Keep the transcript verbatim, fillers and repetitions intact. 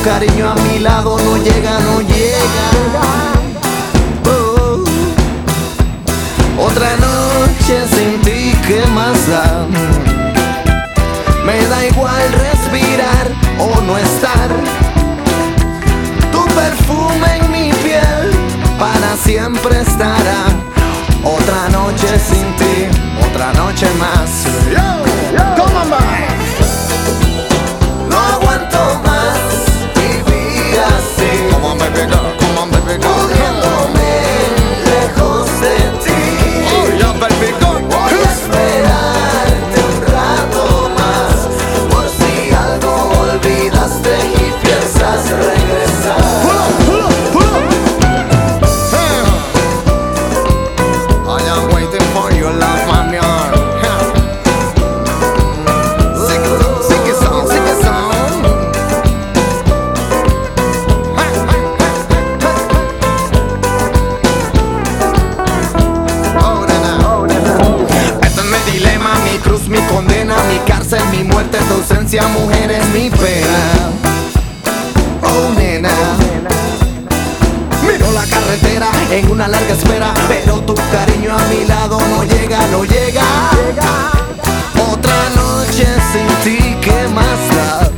cariño a mi lado no llega, no llega. Oh. Otra noche sin ti, ¿qué más da? Me da igual respirar o no estar. Tu perfume en mi piel para siempre estará. Otra noche sin ti, otra noche más. Come on, baby. No aguanto más vivir así. Come on, baby girl, come on, baby girl. Poniéndome lejos de ti. Oh, yeah, baby girl. Voy a esperarte un rato más, por si algo olvidaste y piensas regresar. Pull up, pull up, pull up. Hey. I am waiting for your love, my man. Mi condena, mi cárcel, mi muerte, tu ausencia, mujer, es mi pena. Oh, nena. Miro la carretera en una larga espera, pero tu cariño a mi lado no llega, no llega. Otra noche sin ti, ¿qué más da?